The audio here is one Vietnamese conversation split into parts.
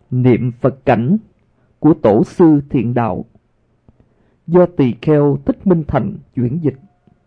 Niệm Phật cảnh của Tổ sư Thiện Đạo, do Tỳ Kheo Thích Minh Thành chuyển dịch.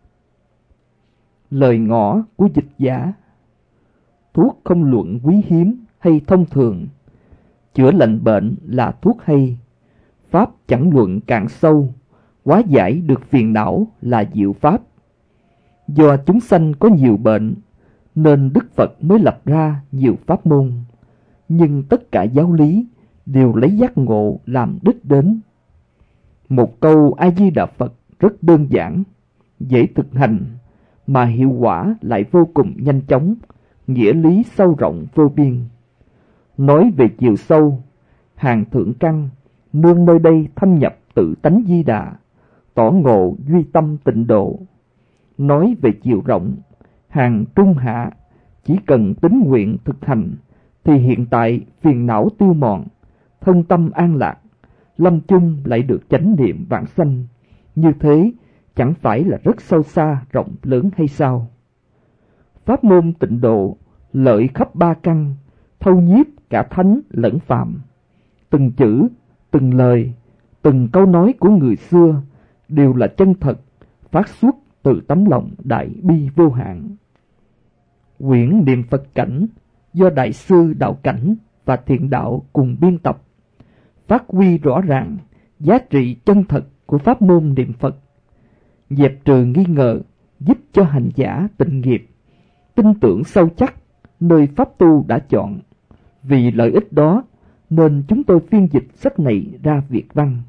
Lời ngõ của dịch giả: thuốc không luận quý hiếm hay thông thường, chữa lành bệnh là thuốc hay. Pháp chẳng luận cạn sâu, hóa giải được phiền não là diệu pháp. Do chúng sanh có nhiều bệnh, nên Đức Phật mới lập ra nhiều pháp môn. Nhưng tất cả giáo lý đều lấy giác ngộ làm đích đến. Một câu A Di Đà Phật rất đơn giản, dễ thực hành, mà hiệu quả lại vô cùng nhanh chóng, nghĩa lý sâu rộng vô biên. Nói về chiều sâu, hàng thượng căn nương nơi đây thâm nhập tự tánh Di Đà, tỏ ngộ duy tâm tịnh độ. Nói về chiều rộng, hàng trung hạ chỉ cần tín nguyện thực hành thì hiện tại phiền não tiêu mòn, thân tâm an lạc, lâm chung lại được chánh niệm vãng sanh. Như thế chẳng phải là rất sâu xa rộng lớn hay sao? Pháp môn tịnh độ lợi khắp ba căn, thâu nhiếp cả thánh lẫn phàm. Từng chữ, từng lời, từng câu nói của người xưa đều là chân thật, phát xuất từ tấm lòng đại bi vô hạn. Quyển Niệm Phật cảnh do Đại sư Đạo Cảnh và Thiện Đạo cùng biên tập, phát huy rõ ràng giá trị chân thật của pháp môn niệm Phật, dẹp trừ nghi ngờ, giúp cho hành giả tịnh nghiệp, tin tưởng sâu chắc nơi pháp tu đã chọn. Vì lợi ích đó nên chúng tôi phiên dịch sách này ra Việt văn.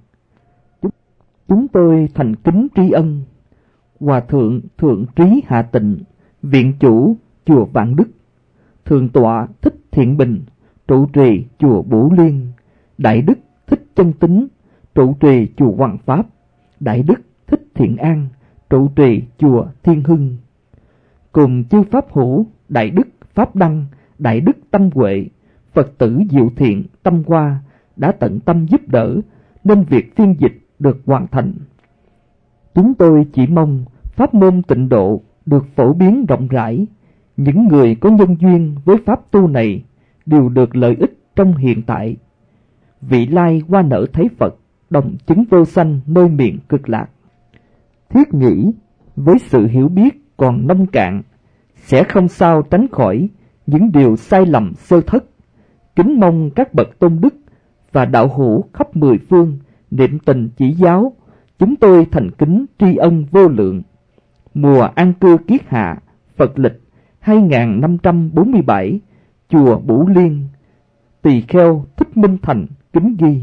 Chúng tôi thành kính tri ân Hòa thượng Thượng Trí Hạ Tịnh, viện chủ chùa Vạn Đức, Thượng tọa Thích Thiện Bình, trụ trì chùa Bửu Liên, Đại đức Thích Chân Tín, trụ trì chùa Hoàng Pháp, Đại đức Thích Thiện An, trụ trì chùa Thiên Hưng, cùng chư pháp hữu Đại đức Pháp Đăng, Đại đức Tâm Huệ, Phật tử Diệu Thiện, Tâm Hoa đã tận tâm giúp đỡ, nên việc phiên dịch được hoàn thành. Chúng tôi chỉ mong pháp môn tịnh độ được phổ biến rộng rãi. Những người có nhân duyên với pháp tu này đều được lợi ích trong hiện tại. Vị lai qua nở thấy Phật, đồng chứng vô sanh nơi miền cực lạc. Thiết nghĩ với sự hiểu biết còn nông cạn, sẽ không sao tránh khỏi những điều sai lầm sơ thất. Kính mong các bậc tôn đức và đạo hữu khắp mười phương niệm tình chỉ giáo, chúng tôi thành kính tri ân vô lượng. Mùa an cư kiết hạ, Phật lịch 2547, chùa Bửu Liên, Tỳ Kheo Thích Minh Thành kính ghi.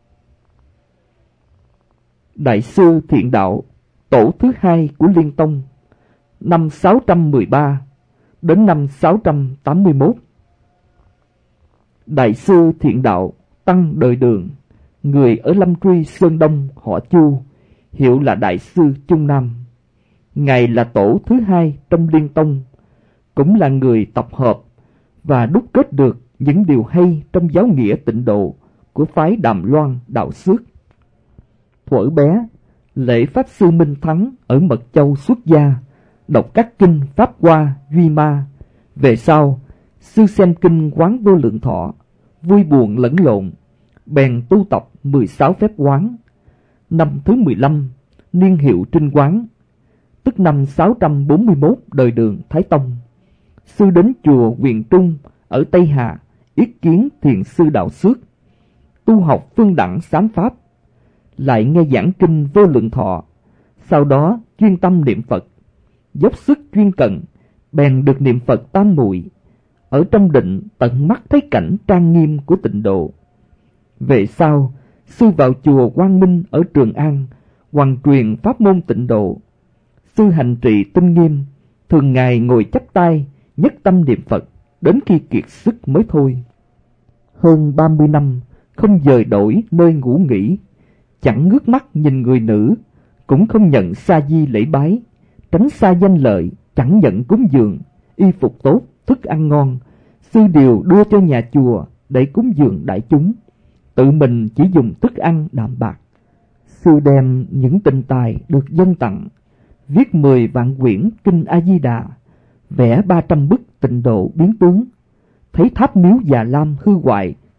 Đại sư Thiện Đạo, tổ thứ hai của Liên Tông, năm 613 đến năm 681. Đại sư Thiện Đạo, tăng đời Đường, người ở Lâm Truy Sơn Đông, họ Chu, hiệu là Đại sư Trung Nam. Ngài là tổ thứ hai trong Liên Tông, cũng là người tập hợp và đúc kết được những điều hay trong giáo nghĩa tịnh độ của phái Đàm Loan Đạo Xước. Thuở bé, lễ Pháp Sư Minh Thắng ở Mật Châu xuất gia, đọc các kinh Pháp Hoa, Duy Ma. Về sau, sư xem kinh Quán Vô Lượng Thọ, vui buồn lẫn lộn, bèn tu tập 16 phép quán. Năm thứ 15, niên hiệu Trinh Quán, tức năm 641 đời Đường Thái Tông, sư đến chùa Huyền Trung ở Tây Hà yết kiến Thiền sư Đạo Xước, tu học phương đẳng sám pháp, lại nghe giảng kinh Vô Lượng Thọ. Sau đó chuyên tâm niệm Phật, dốc sức chuyên cần, bèn được niệm Phật tam muội, ở trong định tận mắt thấy cảnh trang nghiêm của tịnh độ. Về sau, sư vào chùa Quang Minh ở Trường An, hoàn truyền pháp môn tịnh độ. Sư hành trì tinh nghiêm, thường ngày ngồi chắp tay, nhất tâm niệm Phật, đến khi kiệt sức mới thôi. Hơn 30 năm, không dời đổi nơi ngủ nghỉ, chẳng ngước mắt nhìn người nữ, cũng không nhận sa di lễ bái, tránh xa danh lợi, chẳng nhận cúng dường, y phục tốt, thức ăn ngon, sư đều đưa cho nhà chùa để cúng dường đại chúng, tự mình chỉ dùng thức ăn đạm bạc. Sư đem những tình tài được dân tặng, viết 10 vạn quyển kinh A Di Đà, vẽ 300 bức tịnh độ biến tướng. Thấy tháp miếu Già Lam hư hoại,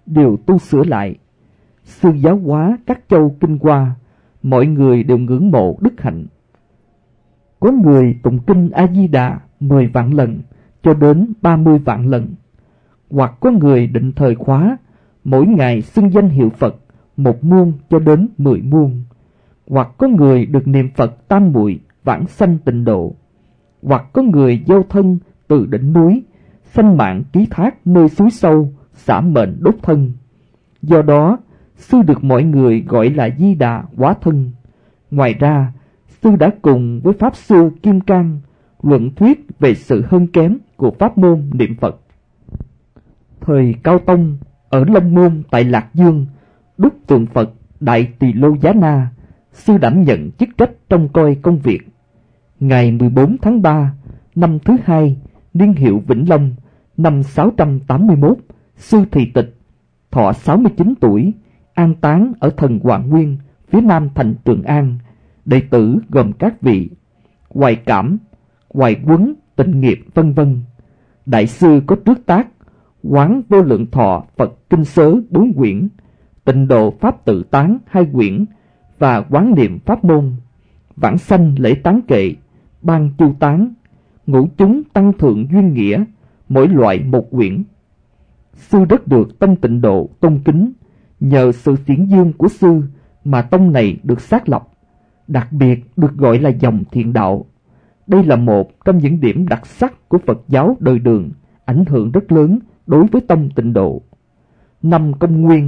đều tu sửa lại. Sư giáo hóa các châu kinh qua, mọi người đều ngưỡng mộ đức hạnh. Có người tụng kinh A-di-đà 10 vạn lần cho đến 30 vạn lần, hoặc có người định thời khóa, mỗi ngày xưng danh hiệu Phật 1 muôn cho đến 10 muôn, hoặc có người được niệm Phật tam muội vãng sanh tịnh độ, hoặc có người dâu thân từ đỉnh núi, sanh mạng ký thác nơi suối sâu, xả mệnh đốt thân. Do đó, sư được mọi người gọi là Di Đà hóa thân. Ngoài ra, sư đã cùng với Pháp Sư Kim Cang luận thuyết về sự hơn kém của pháp môn niệm Phật. Thời Cao Tông, ở Long Môn tại Lạc Dương, đúc tượng Phật Đại Tỳ Lô Giá Na, sư đảm nhận chức trách trông coi công việc. Ngày 14 tháng 3, năm thứ hai, niên hiệu Vĩnh Long, năm 681, sư thị tịch, thọ 69 tuổi, an táng ở Thần Hoàng Nguyên, phía nam thành Trường An. Đệ tử gồm các vị Hoài Cảm, Hoài Quấn, Tịnh Nghiệp, vân vân. Đại sư có trước tác Quán Vô Lượng Thọ Phật Kinh Sớ 4 quyển, Tịnh Độ Pháp Tự Tán 2 quyển và Quán Niệm Pháp Môn, Vãng Sanh Lễ Tán Kệ, Ban Chu Tán, Ngũ Chúng Tăng Thượng Duyên Nghĩa, mỗi loại 1 quyển. Sư rất được Tông Tịnh Độ tôn kính, nhờ sự xiển dương của sư mà tông này được xác lập, đặc biệt được gọi là dòng thiện đạo. Đây là một trong những điểm đặc sắc của Phật giáo đời Đường, ảnh hưởng rất lớn đối với Tông Tịnh Độ. Năm Công Nguyên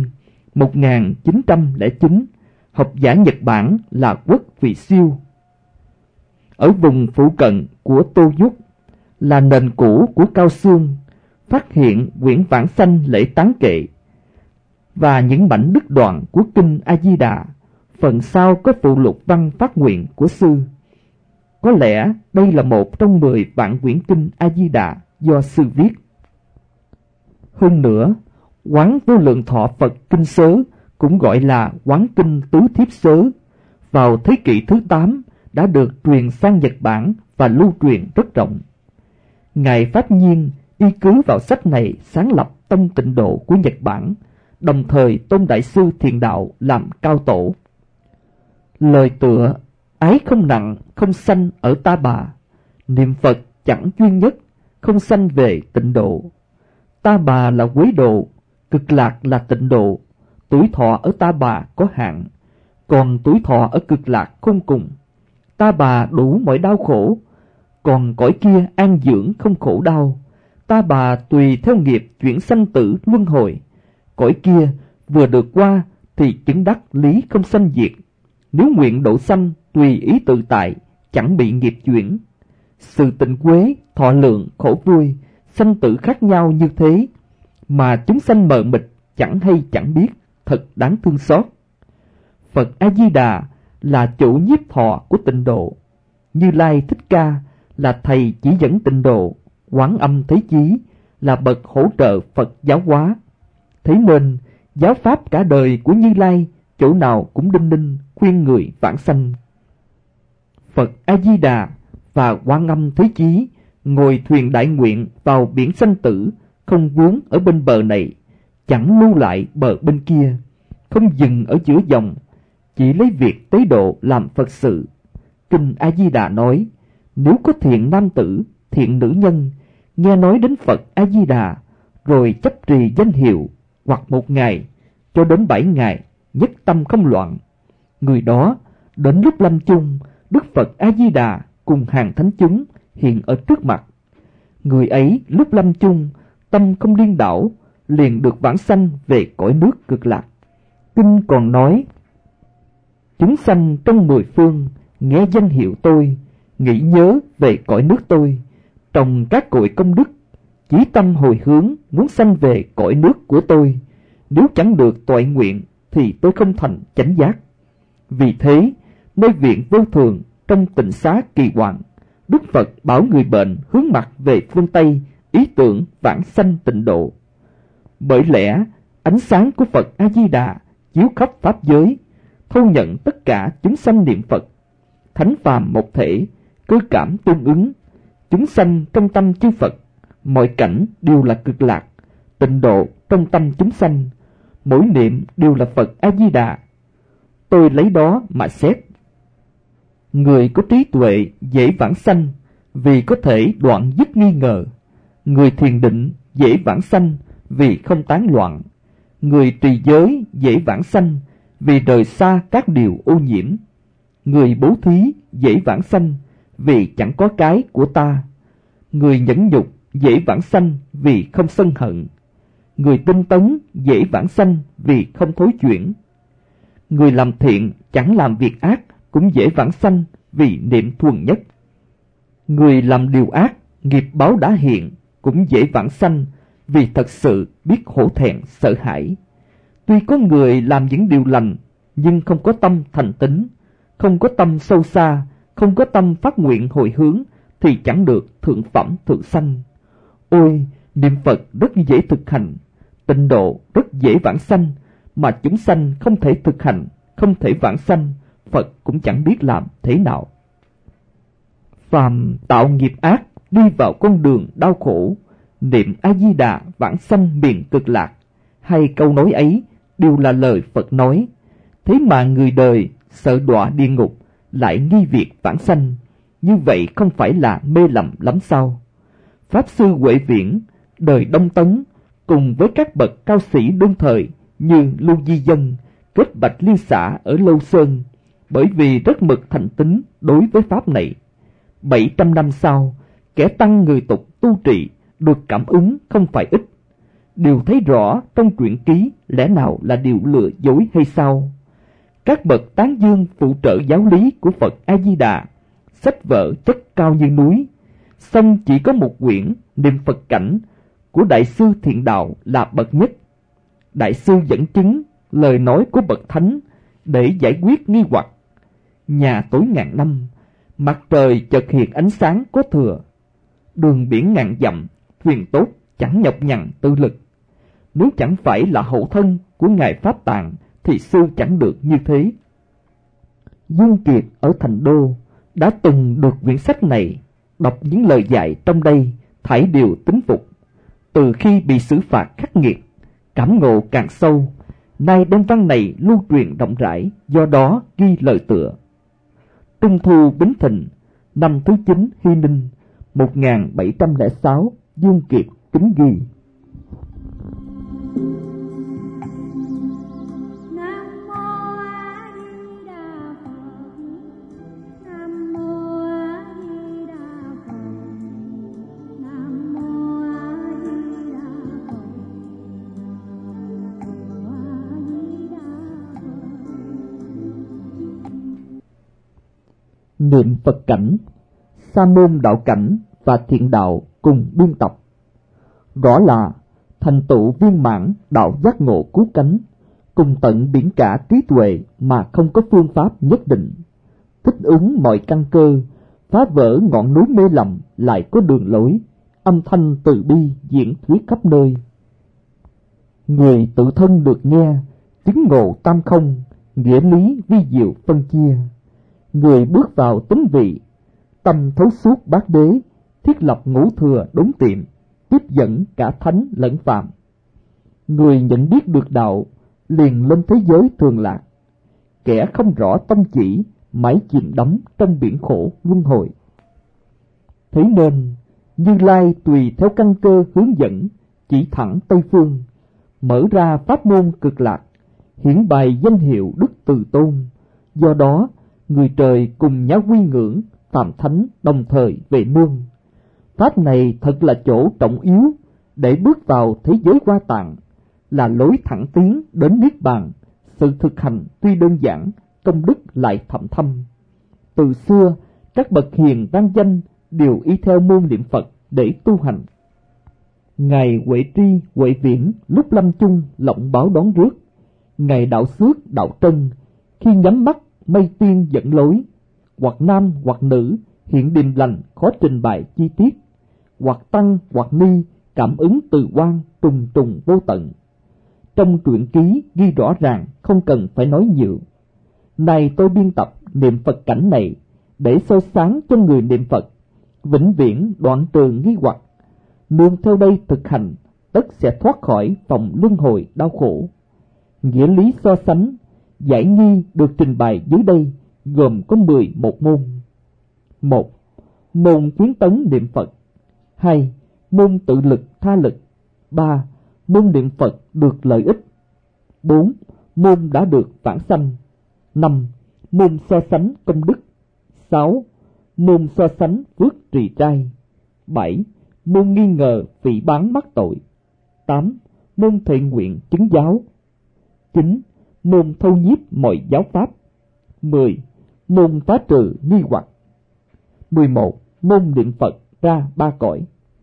1909, học giả Nhật Bản là Quốc Vị Siêu, ở vùng phụ cận của Tô Dúc, là nền cũ của Cao Xương, phát hiện quyển Vãng Sanh Lễ Tán Kệ và những mảnh đứt đoạn của kinh A-di-đà. Phần sau có phụ lục văn phát nguyện của sư. Có lẽ đây là một trong 10 vạn quyển kinh A-di-đà do sư viết. Hơn nữa, Quán Vô Lượng Thọ Phật Kinh Sớ cũng gọi là Quán Kinh Tứ Thiếp Sớ, vào thế kỷ thứ 8 đã được truyền sang Nhật Bản và lưu truyền rất rộng. Ngài Pháp Nhiên y cứ vào sách này sáng lập Tông Tịnh Độ của Nhật Bản, đồng thời tôn Đại sư Thiền Đạo làm cao tổ. Lời tựa: ái không nặng, không sanh ở Ta Bà, niệm Phật chẳng chuyên nhất, không sanh về tịnh độ. Ta Bà là quế độ, cực lạc là tịnh độ. Tuổi thọ ở Ta Bà có hạn, còn tuổi thọ ở cực lạc không cùng. Ta Bà đủ mọi đau khổ, còn cõi kia an dưỡng không khổ đau. Ta Bà tùy theo nghiệp chuyển sanh tử luân hồi. Cõi kia vừa được qua thì chứng đắc lý không sanh diệt. Nếu nguyện độ sanh tùy ý tự tại, chẳng bị nghiệp chuyển. Sự tịnh quế, thọ lượng, khổ vui, sanh tử khác nhau như thế, mà chúng sanh mờ mịt, chẳng hay chẳng biết, thật đáng thương xót. Phật A-di-đà là chủ nhiếp thọ của tịnh độ. Như Lai Thích Ca là thầy chỉ dẫn tịnh độ. Quán Âm Thế Chí là bậc hỗ trợ Phật giáo hóa. Thế nên, giáo pháp cả đời của Như Lai chỗ nào cũng đinh ninh khuyên người vãng sanh. Phật A-di-đà và Quán Âm Thế Chí ngồi thuyền đại nguyện vào biển sanh tử, không vướng ở bên bờ này, chẳng lưu lại bờ bên kia, không dừng ở giữa dòng, chỉ lấy việc tế độ làm Phật sự. Kinh A-di-đà nói, nếu có thiện nam tử, thiện nữ nhân, nghe nói đến Phật A-di-đà, rồi chấp trì danh hiệu, hoặc 1 ngày, cho đến 7 ngày, nhất tâm không loạn. Người đó, đến lúc lâm chung, Đức Phật A-di-đà cùng hàng thánh chúng hiện ở trước mặt. Người ấy lúc lâm chung, tâm không điên đảo, liền được vãng sanh về cõi nước cực lạc. Kinh còn nói, chúng sanh trong 10 phương, nghe danh hiệu tôi, nghĩ nhớ về cõi nước tôi, trồng các cội công đức, chí tâm hồi hướng muốn sanh về cõi nước của tôi. Nếu chẳng được toại nguyện thì tôi không thành chánh giác. Vì thế, nơi viện vô thường trong tịnh xá Kỳ Hoàng, Đức Phật bảo người bệnh hướng mặt về phương Tây, ý tưởng vãng sanh tịnh độ. Bởi lẽ, ánh sáng của Phật A-di-đà chiếu khắp pháp giới, thâu nhận tất cả chúng sanh niệm Phật. Thánh phàm một thể, cơ cảm tương ứng, chúng sanh trong tâm chư Phật, mọi cảnh đều là cực lạc, tịnh độ trong tâm chúng sanh, mỗi niệm đều là Phật A-di-đà. Tôi lấy đó mà xét. Người có trí tuệ dễ vãng sanh vì có thể đoạn dứt nghi ngờ. Người thiền định dễ vãng sanh vì không tán loạn. Người trì giới dễ vãng sanh vì rời xa các điều ô nhiễm. Người bố thí dễ vãng sanh vì chẳng có cái của ta. Người nhẫn nhục dễ vãng sanh vì không sân hận. Người tinh tấn dễ vãng sanh vì không thối chuyển. Người làm thiện chẳng làm việc ác cũng dễ vãng sanh vì niệm thuần nhất. Người làm điều ác, nghiệp báo đã hiện cũng dễ vãng sanh vì thật sự biết hổ thẹn sợ hãi. Tuy có người làm những điều lành nhưng không có tâm thành tín, không có tâm sâu xa, không có tâm phát nguyện hồi hướng thì chẳng được thượng phẩm thượng sanh. Ôi, niệm Phật rất dễ thực hành, tịnh độ rất dễ vãng sanh, mà chúng sanh không thể thực hành, không thể vãng sanh, Phật cũng chẳng biết làm thế nào. Phàm tạo nghiệp ác đi vào con đường đau khổ, niệm A-di-đà vãng sanh miền cực lạc. Hai câu nói ấy đều là lời Phật nói. Thế mà người đời sợ đọa địa ngục lại nghi việc vãng sanh, như vậy không phải là mê lầm lắm sao? Pháp sư Huệ Viễn đời Đông Tấn cùng với các bậc cao sĩ đương thời như Lưu Di Dân kết bạch liên xã ở Lâu Sơn, bởi vì rất mực thành tín đối với pháp này. 700 năm sau, kẻ tăng người tục tu trì được cảm ứng không phải ít. Điều thấy rõ trong truyện ký lẽ nào là điều lừa dối hay sao? Các bậc tán dương phụ trợ giáo lý của Phật A-di-đà, sách vở chất cao như núi, song chỉ có một quyển niệm Phật cảnh của Đại sư Thiện Đạo là bậc nhất. Đại sư dẫn chứng lời nói của bậc thánh để giải quyết nghi hoặc. Nhà tối ngàn năm, mặt trời chợt hiện ánh sáng có thừa. Đường biển ngàn dặm, thuyền tốt chẳng nhọc nhằn tư lực. Nếu chẳng phải là hậu thân của Ngài Pháp Tạng thì sư chẳng được như thế. Dương Kiệt ở Thành Đô đã từng được quyển sách này, đọc những lời dạy trong đây thảy đều tín phục. Từ khi bị xử phạt khắc nghiệt, cảm ngộ càng sâu, nay đem văn này lưu truyền rộng rãi, do đó ghi lời tựa. Trung thu Bính Thìn, năm thứ 9 Hy Ninh, 1706, Dương Kiệt kính ghi. Niệm Phật cảnh, Sa môn đạo cảnh và thiện đạo cùng biên tập. Rõ là thành tựu viên mãn đạo giác ngộ cứu cánh, cùng tận biển cả trí tuệ mà không có phương pháp nhất định. Thích ứng mọi căn cơ, phá vỡ ngọn núi mê lầm lại có đường lối, âm thanh từ bi diễn thuyết khắp nơi. Người tự thân được nghe, chứng ngộ tam không, nghĩa lý vi diệu phân chia. Người bước vào tính vị, tâm thấu suốt bát đế, thiết lập ngũ thừa đốn tiệm, tiếp dẫn cả thánh lẫn phàm. Người nhận biết được đạo, liền lên thế giới thường lạc. Kẻ không rõ tâm chỉ, mãi chìm đắm trong biển khổ luân hồi. Thế nên, Như Lai tùy theo căn cơ hướng dẫn, chỉ thẳng Tây Phương, mở ra pháp môn cực lạc, hiển bày danh hiệu Đức Từ Tôn. Do đó, người trời cùng nhau quy ngưỡng, phàm thánh đồng thời về nương. Pháp này thật là chỗ trọng yếu để bước vào thế giới Hoa Tạng, là lối thẳng tiến đến Niết Bàn. Sự thực hành tuy đơn giản, công đức lại thậm thâm. Từ xưa, các bậc hiền vang danh đều y theo môn niệm Phật để tu hành. Ngài Huệ Tri, Huệ Viễn lúc lâm chung lộng báo đón rước. Ngài Đạo Xước, Đạo Trân khi nhắm mắt mây tiên dẫn lối, hoặc nam hoặc nữ hiện điềm lành khó trình bày chi tiết, hoặc tăng hoặc ni cảm ứng từ quan trùng trùng vô tận. Trong truyện ký ghi rõ ràng, không cần phải nói nhiều. Này tôi biên tập niệm Phật cảnh này để soi sáng cho người niệm Phật, vĩnh viễn đoạn trừ nghi hoặc, nương theo đây thực hành tất sẽ thoát khỏi vòng luân hồi đau khổ. Nghĩa lý so sánh, giải nghi được trình bày dưới đây gồm có 11 môn. 1. Môn khuyến tấn niệm Phật. 2. Môn tự lực tha lực. 3. Môn niệm Phật được lợi ích. 4. Môn đã được vãng sanh. 5. Môn so sánh công đức. 6. Môn so sánh phước trì trai. 7. Môn nghi ngờ phỉ báng mắc tội. 8. Môn thệ nguyện chứng giáo. 9. Môn thâu nhiếp mọi giáo pháp. 10. Môn phá trừ nghi hoặc. 11. Môn niệm Phật ra 3 cõi.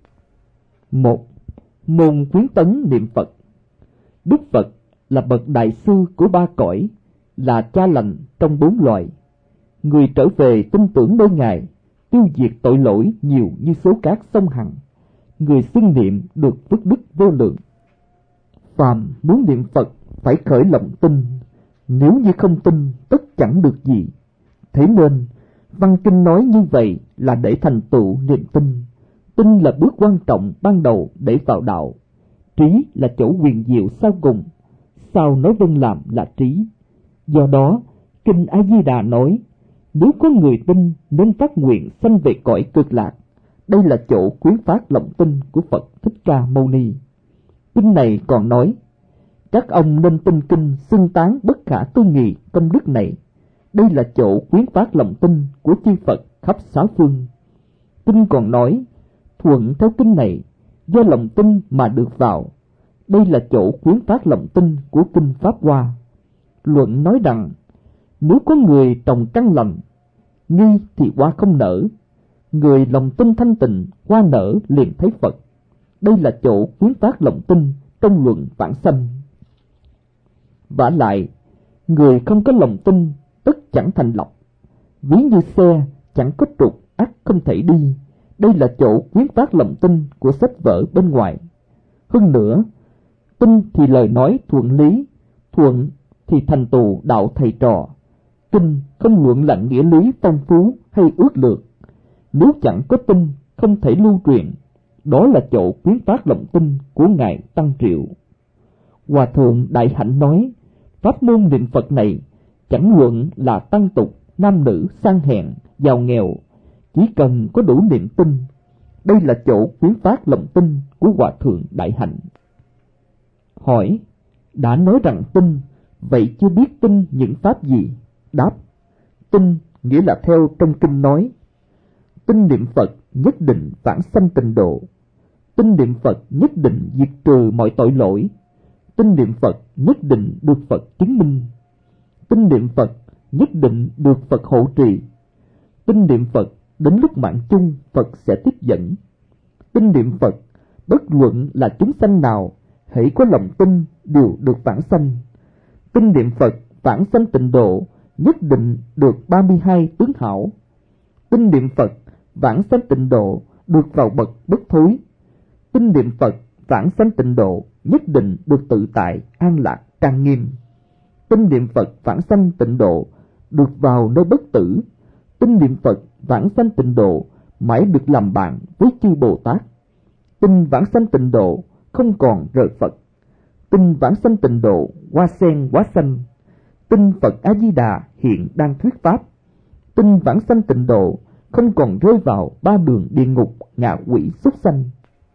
1. Môn khuyến tấn niệm Phật. Đức Phật là bậc đại sư của 3 cõi, là cha lành trong 4 loài. Người trở về tin tưởng nơi Ngài, tiêu diệt tội lỗi nhiều như số cát sông Hằng. Người xưng niệm được phước đức vô lượng. Phàm muốn niệm Phật phải khởi lòng tin, nếu như không tin tất chẳng được gì. Thế nên văn kinh nói như vậy là để thành tựu niềm tin. Tin là bước quan trọng ban đầu để vào đạo. Trí là chỗ huyền diệu sau cùng. Sau nói vâng làm là trí. Do đó, Kinh A Di Đà nói, nếu có người tin nên phát nguyện sanh về cõi cực lạc. Đây là chỗ khuyến phát lòng tin của Phật Thích Ca Mâu Ni. Kinh này còn nói, các ông nên tin kinh xưng tán bất khả tư nghị công đức này. Đây là chỗ khuyến phát lòng tin của chư Phật khắp 6 phương. Kinh còn nói, thuận theo kinh này, do lòng tin mà được vào. Đây là chỗ khuyến phát lòng tin của kinh Pháp Hoa. Luận nói rằng, nếu có người trồng căn lành, nghi thì hoa không nở. Người lòng tin thanh tịnh, hoa nở liền thấy Phật. Đây là chỗ khuyến phát lòng tin trong luận vãng sanh. Vả lại, người không có lòng tin tất chẳng thành lộc. Ví như xe chẳng có trục ắt không thể đi. Đây là chỗ khuyến phát lòng tin của sách vở bên ngoài. Hơn nữa, tin thì lời nói thuận lý, thuận thì thành tựu đạo thầy trò. Kinh không luận lạnh nghĩa lý phong phú hay ước lược. Nếu chẳng có tin không thể lưu truyền. Đó là chỗ khuyến phát lòng tin của Ngài Tăng Triệu. Hòa thượng Đại Hạnh nói, pháp môn niệm Phật này chẳng luận là tăng tục, nam nữ, sang hèn, giàu nghèo, chỉ cần có đủ niệm tin. Đây là chỗ khuyến phát lòng tin của Hòa thượng Đại Hạnh. Hỏi, đã nói rằng tin, vậy chưa biết tin những pháp gì? Đáp, tin nghĩa là theo trong kinh nói, tin niệm Phật nhất định vãng sanh tịnh độ, tin niệm Phật nhất định diệt trừ mọi tội lỗi, tin niệm Phật nhất định được Phật chứng minh, tin niệm Phật nhất định được Phật hộ trì, tin niệm Phật đến lúc mạng chung Phật sẽ tiếp dẫn, tin niệm Phật bất luận là chúng sanh nào, hãy có lòng tin đều được vãng sanh, tin niệm Phật vãng sanh tịnh độ nhất định được 32 tướng hảo, tin niệm Phật vãng sanh tịnh độ được vào bậc bất thối, tin niệm Phật vãng sanh tịnh độ nhất định được tự tại an lạc trang nghiêm, tin niệm Phật vãng sanh tịnh độ được vào nơi bất tử, tin niệm Phật vãng sanh tịnh độ mãi được làm bạn với chư Bồ Tát, tin vãng sanh tịnh độ không còn rời Phật, tin vãng sanh tịnh độ hoa sen hóa xanh, tin Phật A Di Đà hiện đang thuyết pháp, tin vãng sanh tịnh độ không còn rơi vào 3 đường địa ngục, ngạ quỷ, súc sanh.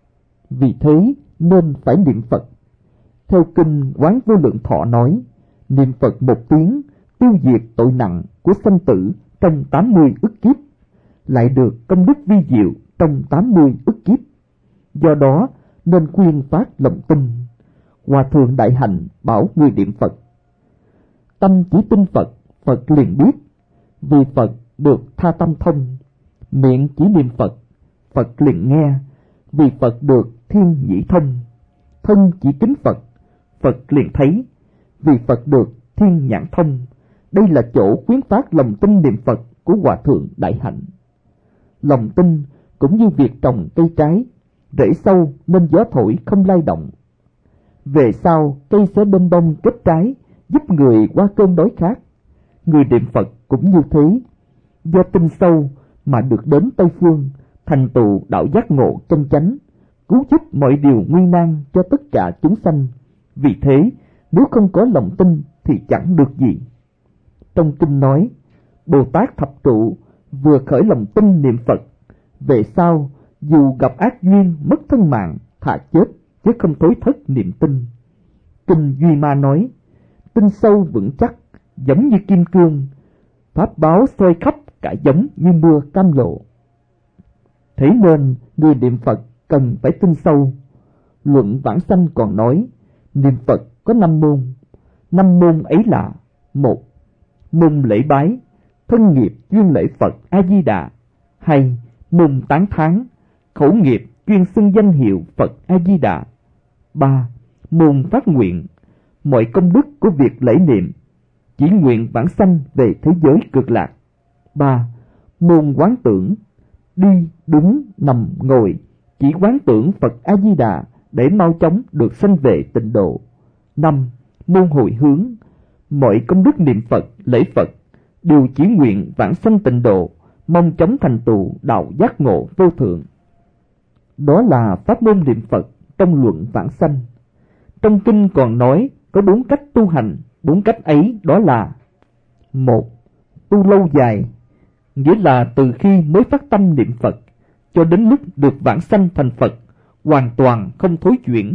Vì thế nên phải niệm Phật. Theo kinh Quán Vô Lượng Thọ nói, niệm Phật 1 tiếng tiêu diệt tội nặng của sanh tử trong 80 ức kiếp, lại được công đức vi diệu trong 80 ức kiếp. Do đó nên khuyên phát lòng tin. Hòa thượng Đại Hạnh bảo người niệm Phật, tâm chỉ tin Phật, Phật liền biết, vì Phật được tha tâm thông. Miệng chỉ niệm Phật, Phật liền nghe, vì Phật được thiên nhĩ thông. Thân chỉ kính Phật, Phật liền thấy, vì Phật được thiên nhãn thông. Đây là chỗ khuyến phát lòng tin niệm Phật của Hòa thượng Đại Hạnh. Lòng tin cũng như việc trồng cây trái, rễ sâu nên gió thổi không lay động. Về sau cây sẽ đơm bông kết trái, giúp người qua cơn đói khát. Người niệm Phật cũng như thế, do tin sâu mà được đến Tây Phương, thành tựu đạo giác ngộ chân chánh, cứu giúp mọi điều nguy nan cho tất cả chúng sanh. Vì thế nếu không có lòng tin thì chẳng được gì. Trong kinh nói, Bồ Tát thập trụ vừa khởi lòng tin niệm Phật, về sau dù gặp ác duyên mất thân mạng, thà chết chứ không thối thất niệm tin. Kinh Duy Ma nói, tin sâu vững chắc giống như kim cương, pháp báo soi khắp cả giống như mưa cam lộ. Thế nên người niệm Phật cần phải tin sâu. Luận Vãng Sanh còn nói, niệm Phật có 5 môn. 5 môn ấy là: 1. Môn lễ bái, thân nghiệp chuyên lễ Phật A-di-đà. 2. Môn tán thán, khẩu nghiệp chuyên xưng danh hiệu Phật A-di-đà. 3. Môn phát nguyện, mọi công đức của việc lễ niệm chỉ nguyện vãng sanh về thế giới cực lạc. 3. Môn quán tưởng, đi, đứng, nằm, ngồi chỉ quán tưởng Phật A-di-đà để mau chóng được sanh về tịnh độ. 5. Môn hồi hướng, mọi công đức niệm Phật, lễ Phật đều chỉ nguyện vãng sanh tịnh độ, mong chóng thành tựu đạo giác ngộ vô thượng. Đó là pháp môn niệm Phật trong Luận Vãng Sanh. Trong kinh còn nói có 4 cách tu hành. 4 cách ấy đó là: 1. Tu lâu dài, nghĩa là từ khi mới phát tâm niệm Phật cho đến lúc được vãng sanh thành Phật, hoàn toàn không thối chuyển.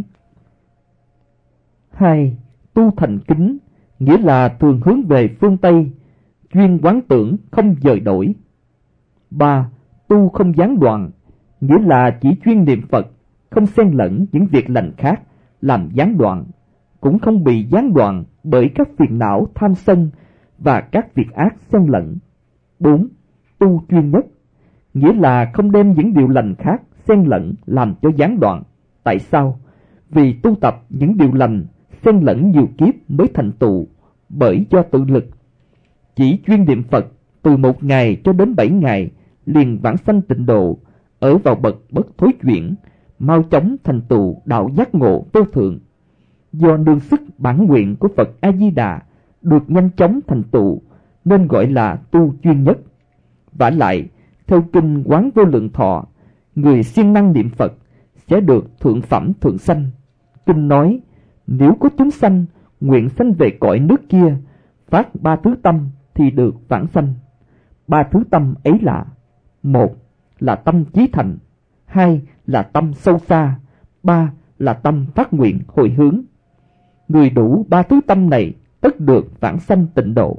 2. Tu thành kính, nghĩa là thường hướng về phương Tây, chuyên quán tưởng không dời đổi. 3. Tu không gián đoạn, nghĩa là chỉ chuyên niệm Phật, không xen lẫn những việc lành khác làm gián đoạn, cũng không bị gián đoạn bởi các phiền não tham sân và các việc ác xen lẫn. 4. Tu chuyên nhất, nghĩa là không đem những điều lành khác xen lẫn làm cho gián đoạn. Tại sao? Vì tu tập những điều lành xen lẫn nhiều kiếp mới thành tựu bởi do tự lực. Chỉ chuyên niệm Phật từ 1 ngày cho đến 7 ngày liền vãng sanh tịnh độ, ở vào bậc bất thối chuyển, mau chóng thành tựu đạo giác ngộ vô thượng. Do nương sức bản nguyện của Phật A-di-đà được nhanh chóng thành tựu nên gọi là tu chuyên nhất. Vả lại, theo kinh Quán Vô Lượng Thọ, người siêng năng niệm Phật sẽ được thượng phẩm thượng sanh. Kinh nói, nếu có chúng sanh nguyện sanh về cõi nước kia, phát 3 thứ tâm thì được vãng sanh. 3 thứ tâm ấy là: 1. Là tâm chí thành, 2. là tâm sâu xa, 3. là tâm phát nguyện hồi hướng. Người đủ 3 thứ tâm này tất được vãng sanh tịnh độ.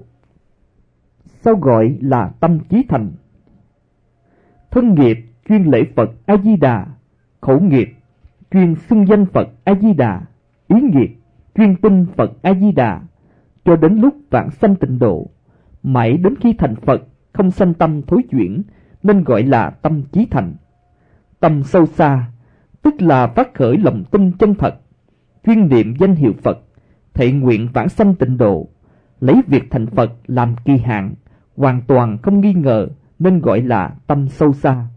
Sao gọi là tâm chí thành? Thân nghiệp chuyên lễ Phật A-di-đà, khẩu nghiệp chuyên xưng danh Phật A-di-đà, ý nghiệp chuyên tin Phật A-di-đà, cho đến lúc vãng sanh tịnh độ, mãi đến khi thành Phật không sanh tâm thối chuyển, nên gọi là tâm chí thành. Tâm sâu xa, tức là phát khởi lòng tin chân thật, chuyên niệm danh hiệu Phật, thệ nguyện vãng sanh tịnh độ, lấy việc thành Phật làm kỳ hạn, hoàn toàn không nghi ngờ, nên gọi là tâm sâu xa.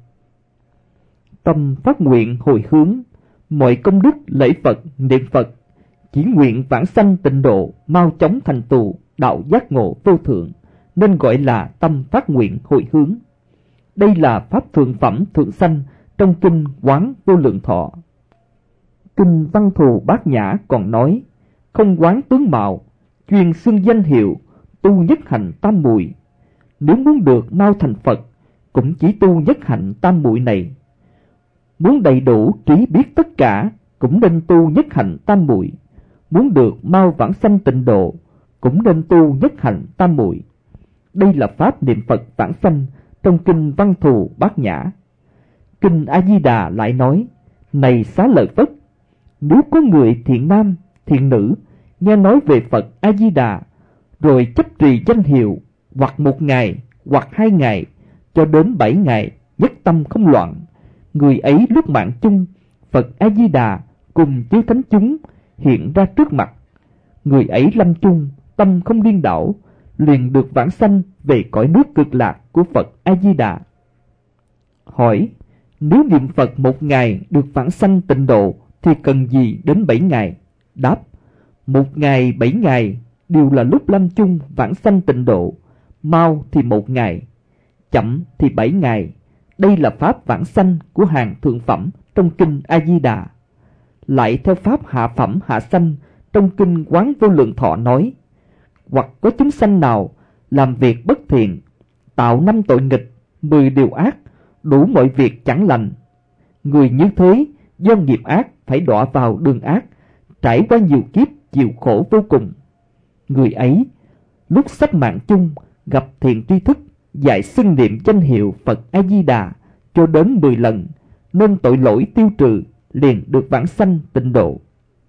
Tâm phát nguyện hồi hướng, mọi công đức lễ Phật, niệm Phật chỉ nguyện vãng sanh tịnh độ, mau chóng thành tựu đạo giác ngộ vô thượng, nên gọi là tâm phát nguyện hồi hướng. Đây là pháp thượng phẩm thượng sanh trong kinh Quán Vô Lượng Thọ. Kinh Văn Thù Bát Nhã còn nói, không quán tướng mạo, chuyên xưng danh hiệu, tu nhất hạnh tam muội. Nếu muốn được mau thành Phật, cũng chỉ tu nhất hạnh tam muội này. Muốn đầy đủ trí biết tất cả, cũng nên tu nhất hạnh tam muội. Muốn được mau vãng sanh tịnh độ, cũng nên tu nhất hạnh tam muội. Đây là pháp niệm Phật vãng sanh trong kinh Văn Thù Bát Nhã. Kinh A-di-đà lại nói, này Xá Lợi Phất, nếu có người thiện nam, thiện nữ nghe nói về Phật A-di-đà, rồi chấp trì danh hiệu, hoặc 1 ngày, hoặc 2 ngày, cho đến 7 ngày, nhất tâm không loạn, người ấy lúc mạng chung, Phật A-di-đà cùng chư thánh chúng hiện ra trước mặt. Người ấy lâm chung, tâm không điên đảo, liền được vãng sanh về cõi nước cực lạc của Phật A-di-đà. Hỏi, nếu niệm Phật 1 ngày được vãng sanh tịnh độ thì cần gì đến 7 ngày? Đáp, 1 ngày 7 ngày đều là lúc lâm chung vãng sanh tịnh độ, mau thì 1 ngày, chậm thì 7 ngày. Đây là pháp vãng sanh của hàng thượng phẩm trong kinh A-di-đà. Lại theo pháp hạ phẩm hạ sanh trong kinh Quán Vô Lượng Thọ nói: hoặc có chúng sanh nào làm việc bất thiện, tạo 5 tội nghịch, 10 điều ác, đủ mọi việc chẳng lành, người như thế do nghiệp ác phải đọa vào đường ác, trải qua nhiều kiếp chịu khổ vô cùng. Người ấy lúc sắp mạng chung gặp thiện tri thức dạy xưng niệm danh hiệu Phật A Di Đà cho đến 10 lần, nên tội lỗi tiêu trừ, liền được vãng sanh tịnh độ.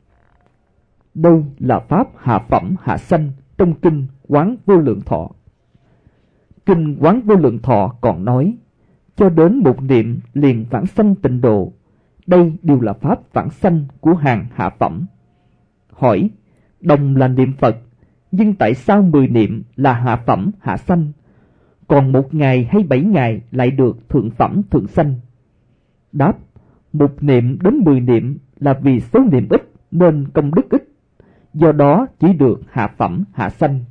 Đây là pháp hạ phẩm hạ sanh trong kinh Quán Vô Lượng Thọ. Kinh Quán Vô Lượng Thọ còn nói: cho đến một niệm liền vãng sanh tịnh độ. Đây đều là pháp vãng sanh của hàng hạ phẩm. Hỏi: đồng là niệm Phật, nhưng tại sao 10 niệm là hạ phẩm hạ sanh, còn 1 ngày hay 7 ngày lại được thượng phẩm thượng sanh? Đáp: 1 niệm đến 10 niệm là vì số niệm ít nên công đức ít, do đó chỉ được hạ phẩm hạ sanh.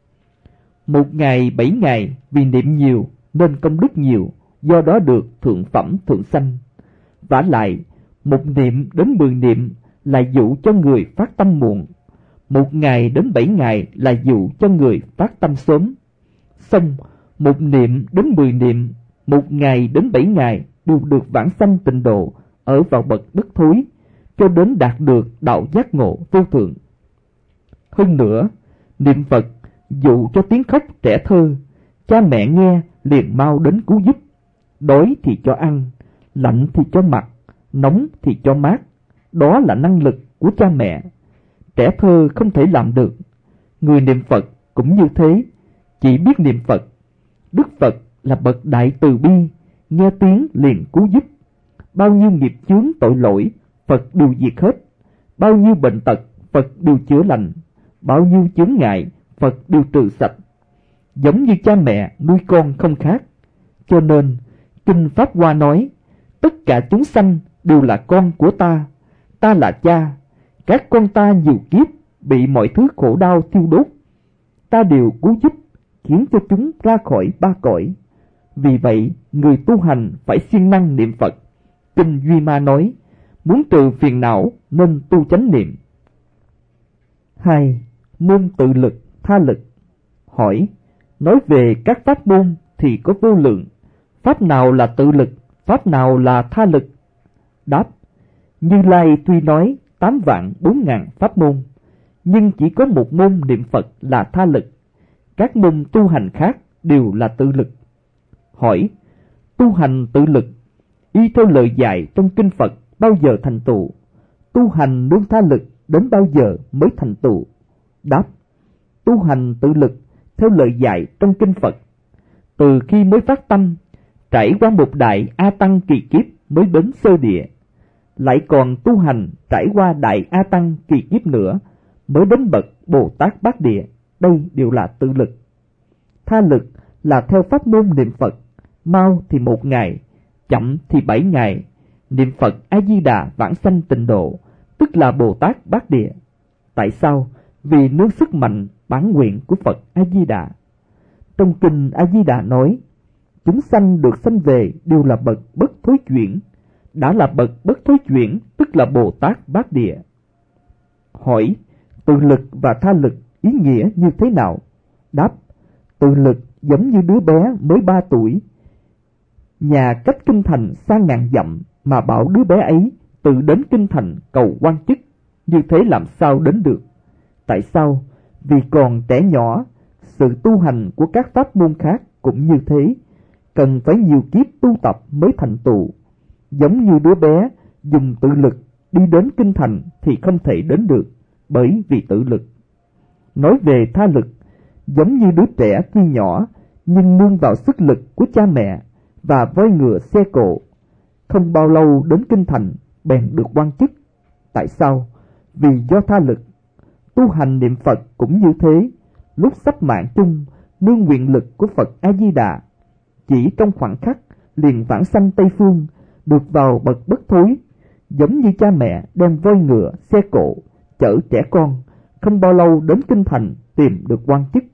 1 ngày 7 ngày vì niệm nhiều nên công đức nhiều, do đó được thượng phẩm thượng sanh. Vả lại, 1 niệm đến 10 niệm là dụ cho người phát tâm muộn, 1 ngày đến 7 ngày là dụ cho người phát tâm sớm. Xong, 1 niệm đến 10 niệm, 1 ngày đến 7 ngày đều được vãng sanh tịnh độ, ở vào bậc bất thối, cho đến đạt được đạo giác ngộ vô thượng. Hơn nữa, niệm Phật dụ cho tiếng khóc trẻ thơ, cha mẹ nghe liền mau đến cứu giúp. Đói thì cho ăn, lạnh thì cho mặc, nóng thì cho mát. Đó là năng lực của cha mẹ. Trẻ thơ không thể làm được. Người niệm Phật cũng như thế, chỉ biết niệm Phật. Đức Phật là bậc đại từ bi, nghe tiếng liền cứu giúp. Bao nhiêu nghiệp chướng tội lỗi, Phật đều diệt hết. Bao nhiêu bệnh tật, Phật đều chữa lành. Bao nhiêu chướng ngại, Phật đều trừ sạch. Giống như cha mẹ nuôi con không khác. Cho nên, Kinh Pháp Hoa nói: tất cả chúng sanh đều là con của ta, ta là cha. Các con ta nhiều kiếp bị mọi thứ khổ đau thiêu đốt, ta đều cứu giúp, khiến cho chúng ra khỏi 3 cõi. Vì vậy, người tu hành phải siêng năng niệm Phật. Kinh Duy Ma nói: muốn trừ phiền não nên tu chánh niệm. 2. Môn tự lực, tha lực. Hỏi: nói về các pháp môn thì có vô lượng, pháp nào là tự lực, pháp nào là tha lực? Đáp: Như Lai tuy nói 8.400.000 pháp môn, nhưng chỉ có một môn niệm Phật là tha lực. Các môn tu hành khác đều là tự lực. Hỏi: tu hành tự lực, y theo lời dạy trong kinh Phật bao giờ thành tựu? Tu hành nương tha lực đến bao giờ mới thành tựu? Đáp: tu hành tự lực theo lời dạy trong kinh Phật, từ khi mới phát tâm, trải qua một đại A Tăng kỳ kiếp mới đến sơ địa, lại còn tu hành trải qua đại A Tăng kỳ kiếp nữa mới đến bậc Bồ Tát Bát Địa. Đây đều là tự lực. Tha lực là theo pháp môn niệm Phật, mau thì 1 ngày, chậm thì 7 ngày, niệm Phật A Di Đà vãng sanh tịnh độ, tức là Bồ Tát Bát Địa. Tại sao? Vì nương sức mạnh bản nguyện của Phật A Di Đà. Trong kinh A Di Đà nói: chúng sanh được sanh về đều là bậc bất thối chuyển. Đã là bậc bất thối chuyển, tức là Bồ Tát Bát Địa. Hỏi: tự lực và tha lực ý nghĩa như thế nào? Đáp: tự lực giống như đứa bé mới 3 tuổi, nhà cách kinh thành xa ngàn dặm mà bảo đứa bé ấy tự đến kinh thành cầu quan chức, như thế làm sao đến được? Tại sao? Vì còn trẻ nhỏ. Sự tu hành của các pháp môn khác cũng như thế, cần phải nhiều kiếp tu tập mới thành tựu. Giống như đứa bé dùng tự lực đi đến kinh thành thì không thể đến được, bởi vì tự lực. Nói về tha lực, giống như đứa trẻ tuy nhỏ nhưng nương vào sức lực của cha mẹ và voi ngựa xe cộ, không bao lâu đến kinh thành bèn được quan chức. Tại sao? Vì do tha lực. Tu hành niệm Phật cũng như thế, lúc sắp mạng chung nương nguyện lực của Phật A Di Đà, chỉ trong khoảnh khắc liền vãng sanh Tây Phương, được vào bậc bất thối. Giống như cha mẹ đem voi ngựa xe cộ chở trẻ con, không bao lâu đến kinh thành tìm được quan chức.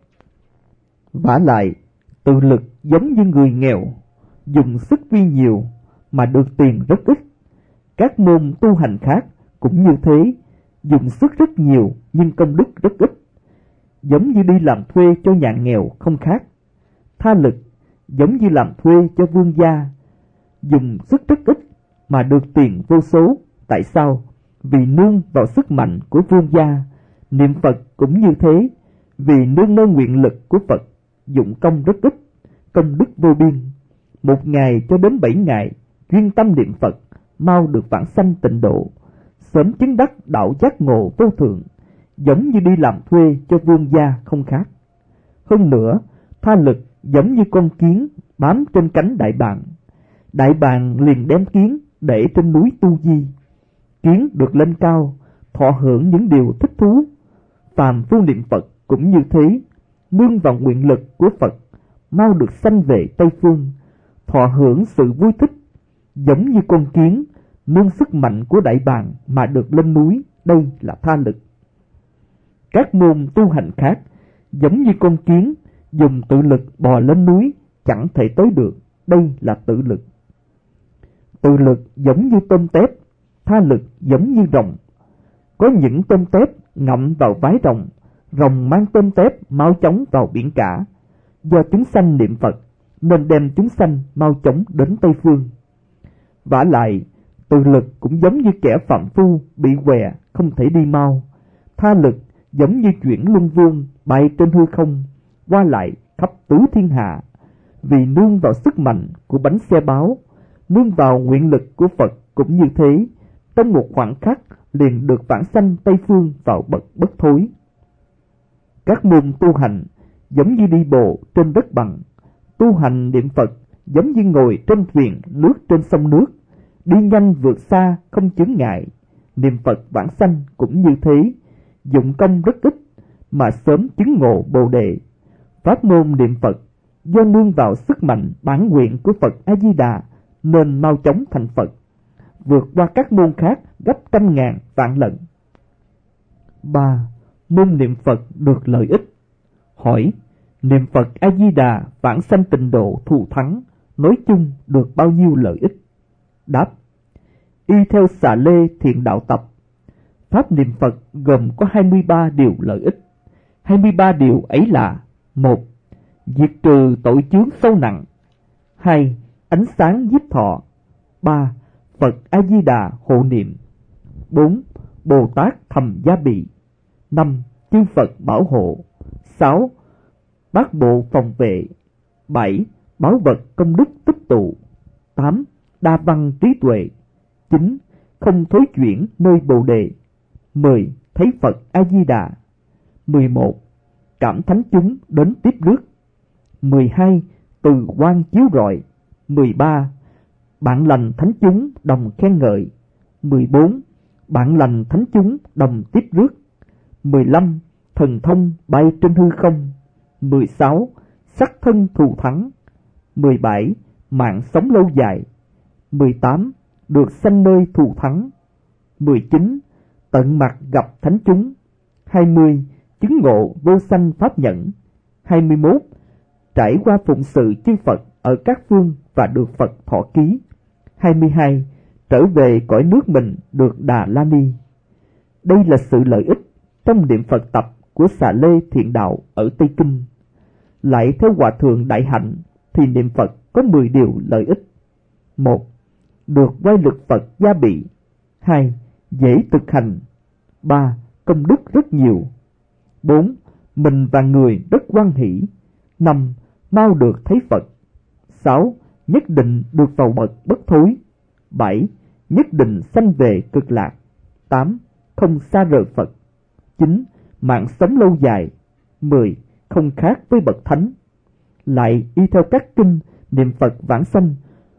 Vả lại, tự lực giống như người nghèo, dùng sức vi nhiều mà được tiền rất ít. Các môn tu hành khác cũng như thế, dùng sức rất nhiều nhưng công đức rất ít, giống như đi làm thuê cho nhà nghèo không khác. Tha lực giống như làm thuê cho vương gia, dùng sức rất ít mà được tiền vô số. Tại sao? Vì nương vào sức mạnh của vương gia. Niệm Phật cũng như thế, vì nương nơi nguyện lực của Phật, dụng công rất ít, công đức vô biên. 1 ngày cho đến 7 ngày chuyên tâm niệm Phật, mau được vãng sanh tịnh độ, sớm chứng đắc đạo giác ngộ vô thượng, giống như đi làm thuê cho vương gia không khác. Hơn nữa, tha lực giống như con kiến bám trên cánh đại bàng. Đại bàng liền đem kiến để trên núi Tu Di. Kiến được lên cao, thọ hưởng những điều thích thú. Phàm phu niệm Phật cũng như thế, nương vào nguyện lực của Phật, mau được sanh về Tây Phương, thọ hưởng sự vui thích, giống như con kiến nương sức mạnh của đại bàng mà được lên núi. Đây là tha lực. Các môn tu hành khác giống như con kiến dùng tự lực bò lên núi, chẳng thể tới được. Đây là tự lực. Tự lực giống như tôm tép, tha lực giống như rồng. Có những tôm tép ngậm vào vái rồng, rồng mang tôm tép mau chóng vào biển cả. Do chúng sanh niệm Phật nên đem chúng sanh mau chóng đến Tây Phương. Vả lại, tự lực cũng giống như kẻ phạm phu bị què không thể đi mau. Tha lực giống như chuyển luân vương bay trên hư không, qua lại khắp tứ thiên hạ. Vì nương vào sức mạnh của bánh xe báo, nương vào nguyện lực của Phật cũng như thế, trong một khoảng khắc liền được vãng sanh Tây Phương vào bậc bất thối. Các môn tu hành giống như đi bộ trên đất bằng, tu hành niệm Phật giống như ngồi trên thuyền lướt trên sông nước, đi nhanh vượt xa không chướng ngại. Niệm Phật vãng sanh cũng như thế, dụng công rất ít mà sớm chứng ngộ Bồ đề. Pháp môn niệm Phật do nương vào sức mạnh bản nguyện của Phật A Di Đà nên mau chóng thành Phật, vượt qua các môn khác gấp 100.000 vạn lần. 3. Môn niệm Phật được lợi ích. Hỏi: niệm Phật A Di Đà vãng sanh tịnh độ thù thắng, nói chung được bao nhiêu lợi ích? Đáp: y theo Xà Lê Thiện Đạo Tập, pháp niệm Phật gồm có 23 điều lợi ích. 23 điều ấy là: 1. Diệt trừ tội chướng sâu nặng. 2. Ánh sáng giúp thọ. 3. Phật A Di Đà hộ niệm. 4. Bồ Tát thầm gia bị. 5. Chư Phật bảo hộ. 6. Bát bộ phòng vệ. 7. Báu vật công đức tích tụ. 8. Đa văn trí tuệ. 9. Không thối chuyển nơi Bồ đề. 10. Thấy Phật A Di Đà. 11. Cảm thánh chúng đến tiếp rước. 12. Từ quang chiếu rọi. 13. Bạn lành thánh chúng đồng khen ngợi. 14. Bạn lành thánh chúng đồng tiếp rước. 15. Thần thông bay trên hư không. 16. Sắc thân thù thắng. 17. Mạng sống lâu dài. 18. Được sanh nơi thù thắng. 19. Tận mặt gặp thánh chúng. 20. Chứng ngộ vô sanh pháp nhẫn. 21. Trải qua phụng sự chư Phật ở các phương và được Phật thọ ký. 22. Trở về cõi nước mình được Đà La Ni. Đây là sự lợi ích trong niệm Phật tập của Xà Lê Thiện Đạo ở Tây Kinh. Lại theo Hòa Thượng Đại Hạnh thì niệm Phật có 10 điều lợi ích. 1. Được oai lực Phật gia bị. 2. Dễ thực hành. 3. Công đức rất nhiều. 4. Mình và người rất hoan hỷ. 5. Mau được thấy Phật. 6. Nhất định được vào bậc bất thối. 7. Nhất định sanh về cực lạc. 8. Không xa rời Phật. 9. Mạng sống lâu dài. 10. Không khác với bậc thánh. Lại y theo các kinh niệm Phật vãng sanh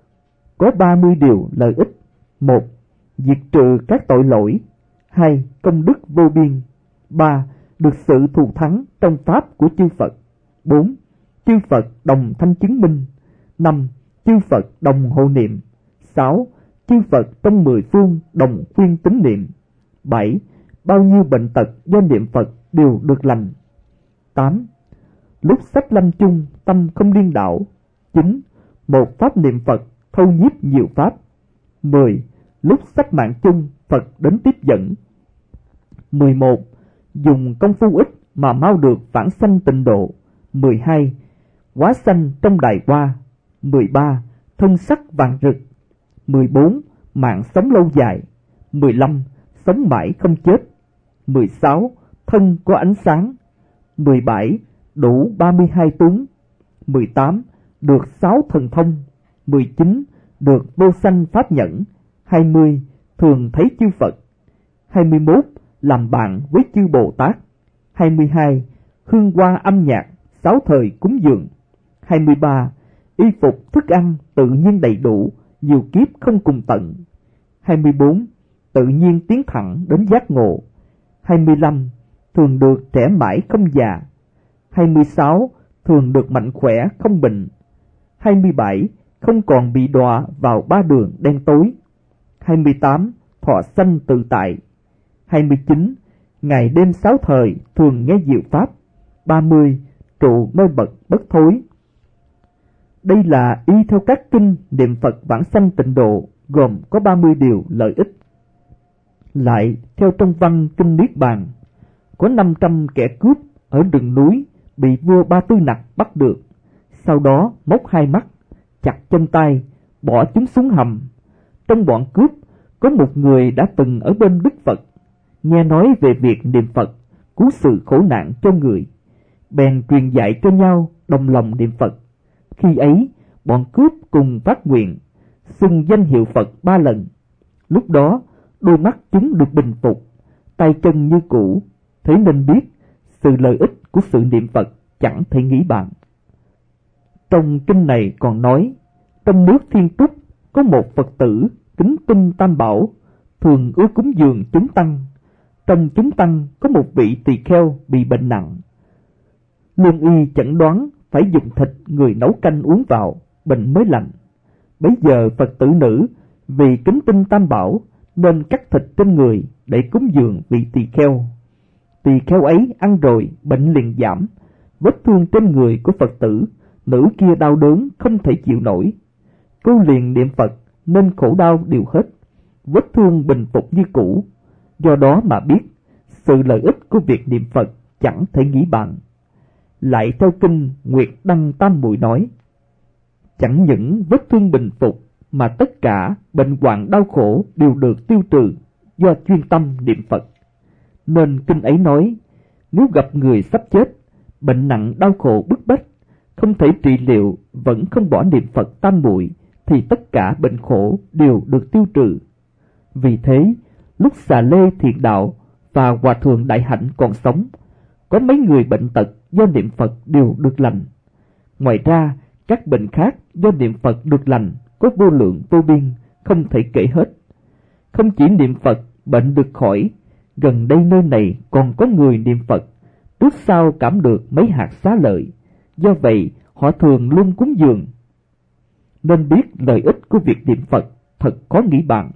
có 30 điều lợi ích. 1. Diệt trừ các tội lỗi. 2. Công đức vô biên. 3. Được sự thù thắng trong pháp của chư Phật. 4. Chư Phật đồng thanh chứng minh. 5. Chư Phật đồng hộ niệm. 6. Chư Phật trong 10 phương đồng khuyên tín niệm. 7. Bao nhiêu bệnh tật do niệm Phật đều được lành. 8. Lúc sắp lâm chung tâm không điên đảo. 9. Một pháp niệm Phật thâu nhiếp nhiều pháp. 10. Lúc sắp mạng chung Phật đến tiếp dẫn. 11. Dùng công phu ít mà mau được vãng sanh tịnh độ. 12. Hóa sanh trong đài hoa. 13. Thân sắc vàng rực. 14. Mạng sống lâu dài. 15. Sống mãi không chết. 16. Thân có ánh sáng. 17. Đủ 32 tướng. 18. Được 6 thần thông. 19. Được vô sanh pháp nhẫn. 20. Thường thấy chư Phật. 21. Làm bạn với chư Bồ Tát. 22. Hương hoa âm nhạc, 6 thời cúng dường. 23. Y phục thức ăn tự nhiên đầy đủ, nhiều kiếp không cùng tận. 24. Tự nhiên tiến thẳng đến giác ngộ. 25. Thường được trẻ mãi không già. 26. Thường được mạnh khỏe không bệnh. 27. Không còn bị đọa vào ba đường đen tối. 28. Thọ sanh tự tại. 29. Ngày đêm 6 thời thường nghe diệu pháp. 30. Trụ nơi bậc bất thối. Đây là y theo các kinh niệm Phật vãng sanh tịnh độ, gồm có 30 điều lợi ích. Lại theo trong văn kinh Niết Bàn, có 500 kẻ cướp ở rừng núi bị vua Ba Tư Nặc bắt được, sau đó móc 2 mắt, chặt chân tay, bỏ chúng xuống hầm. Trong bọn cướp có một người đã từng ở bên Đức Phật, nghe nói về việc niệm Phật cứu sự khổ nạn cho người, bèn truyền dạy cho nhau đồng lòng niệm Phật. Khi ấy bọn cướp cùng phát nguyện xưng danh hiệu Phật 3 lần. Lúc đó đôi mắt chúng được bình phục, tay chân như cũ. Thế nên biết sự lợi ích của sự niệm Phật chẳng thể nghĩ bàn. Trong kinh này còn nói, trong nước Thiên Trúc có một Phật tử kính tinh Tam Bảo, thường ưa cúng dường chúng tăng. Trong chúng tăng có một vị tỳ kheo bị bệnh nặng. Lương y chẩn đoán phải dùng thịt người nấu canh uống vào, bệnh mới lành. Bấy giờ Phật tử nữ vì kính tinh Tam Bảo nên cắt thịt trên người để cúng dường vị tỳ kheo. Tỳ kheo ấy ăn rồi bệnh liền giảm. Vết thương trên người của Phật tử nữ kia đau đớn không thể chịu nổi. Cô liền niệm Phật nên khổ đau đều hết, vết thương bình phục như cũ. Do đó mà biết sự lợi ích của việc niệm Phật chẳng thể nghĩ bàn. Lại theo kinh Nguyệt Đăng Tam Muội nói, chẳng những vết thương bình phục mà tất cả bệnh hoạn đau khổ đều được tiêu trừ do chuyên tâm niệm Phật. Nên kinh ấy nói, nếu gặp người sắp chết, bệnh nặng đau khổ bức bách, không thể trị liệu, vẫn không bỏ niệm Phật Tam Muội, thì tất cả bệnh khổ đều được tiêu trừ. Vì thế, lúc Xà Lê Thiện Đạo và Hòa Thượng Đại Hạnh còn sống, có mấy người bệnh tật do niệm Phật đều được lành. Ngoài ra, các bệnh khác do niệm Phật được lành có vô lượng vô biên, không thể kể hết. Không chỉ niệm Phật bệnh được khỏi, gần đây nơi này còn có người niệm Phật trước sau cảm được mấy hạt xá lợi. Do vậy họ thường luôn cúng dường. Nên biết lợi ích của việc niệm Phật thật khó nghĩ bàn.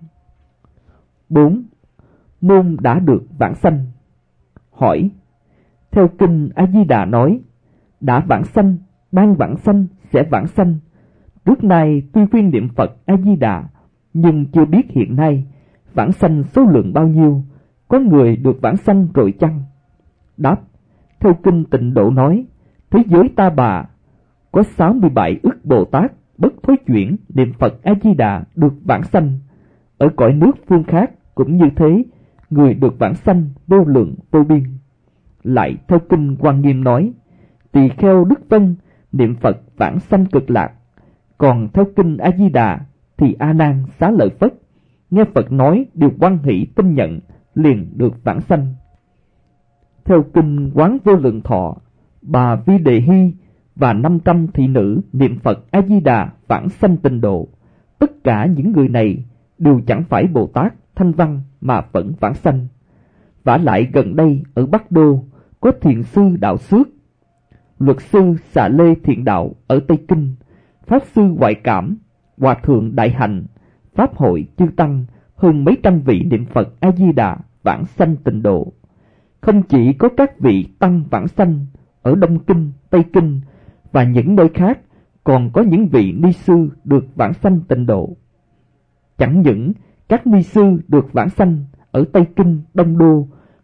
4. Môn đã được vãng sanh. Hỏi: theo kinh A Di Đà nói, đã vãng sanh, đang vãng sanh, sẽ vãng sanh. Trước nay tuy khuyên niệm Phật A Di Đà, nhưng chưa biết hiện nay vãng sanh số lượng bao nhiêu, có người được vãng sanh rồi chăng? Đáp: theo kinh Tịnh Độ nói, thế giới Ta Bà có 67 ức Bồ Tát bất thối chuyển niệm Phật A Di Đà được vãng sanh. Ở cõi nước phương khác cũng như thế, người được vãng sanh vô lượng vô biên. Lại theo kinh Quan Nghiêm nói, tỳ kheo Đức Vân niệm Phật vãng sanh cực lạc. Còn theo kinh A Di Đà thì A Nan Xá Lợi Phất nghe Phật nói đều hoan hỷ tin nhận, liền được vãng sanh. Theo kinh Quán Vô Lượng Thọ, bà Vi Đề Hy và 500 thị nữ niệm Phật A Di Đà vãng sanh tịnh độ. Tất cả những người này đều chẳng phải Bồ Tát thanh văn mà vẫn vãng sanh. Vả lại gần đây ở Bắc Đô có thiền sư Đạo Xước, luật sư Xà Lê Thiện Đạo ở Tây Kinh, pháp sư Hoại Cảm, hòa thượng Đại Hạnh, pháp hội chư tăng, hơn mấy trăm vị niệm Phật A Di Đà vãng sanh tịnh độ. Không chỉ có các vị tăng vãng sanh ở Đông Kinh, Tây Kinh và những nơi khác, còn có những vị ni sư được vãng sanh tịnh độ. Chẳng những các ni sư được vãng sanh ở Tây Kinh, Đông Đô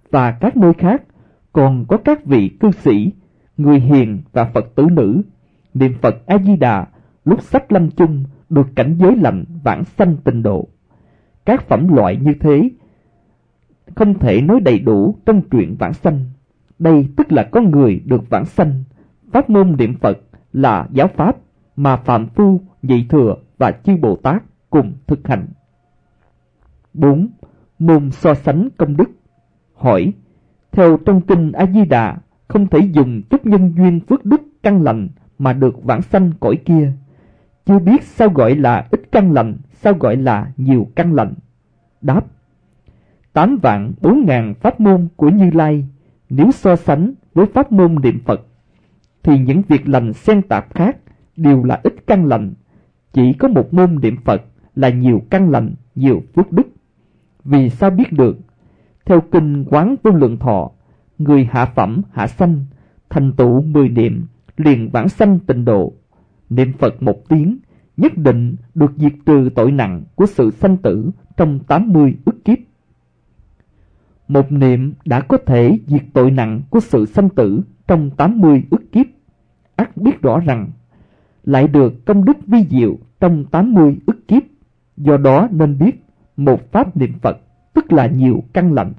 và các nơi khác còn có các vị cư sĩ, người hiền và Phật tử nữ niệm Phật A Di Đà lúc sắp lâm chung được cảnh giới lành vãng sanh tịnh độ. Các phẩm loại như thế không thể nói đầy đủ trong truyện vãng sanh. Đây tức là có người được vãng sanh. Pháp môn niệm Phật là giáo pháp mà Phạm Phu, Nhị Thừa và Chư Bồ Tát cùng thực hành. 4. Môn so sánh công đức. Hỏi: theo trong kinh A Di Đà, không thể dùng chút nhân duyên phước đức căn lành mà được vãng sanh cõi kia. Chưa biết sao gọi là ít căn lành, sao gọi là nhiều căn lành. Đáp: 8.400.000 pháp môn của Như Lai, nếu so sánh với pháp môn niệm Phật, thì những việc lành xen tạp khác đều là ít căn lành. Chỉ có một môn niệm Phật là nhiều căn lành, nhiều phước đức. Vì sao biết được? Theo kinh Quán Vô Lượng Thọ, người hạ phẩm hạ sanh, thành tựu 10 niệm liền vãng sanh tịnh độ. Niệm Phật 1 tiếng nhất định được diệt trừ tội nặng của sự sanh tử trong 80 ức kiếp. Một niệm đã có thể diệt tội nặng của sự sanh tử trong 80 ức kiếp, ắt biết rõ rằng lại được công đức vi diệu trong 80 ức kiếp. Do đó nên biết một pháp niệm Phật tức là nhiều căn lành.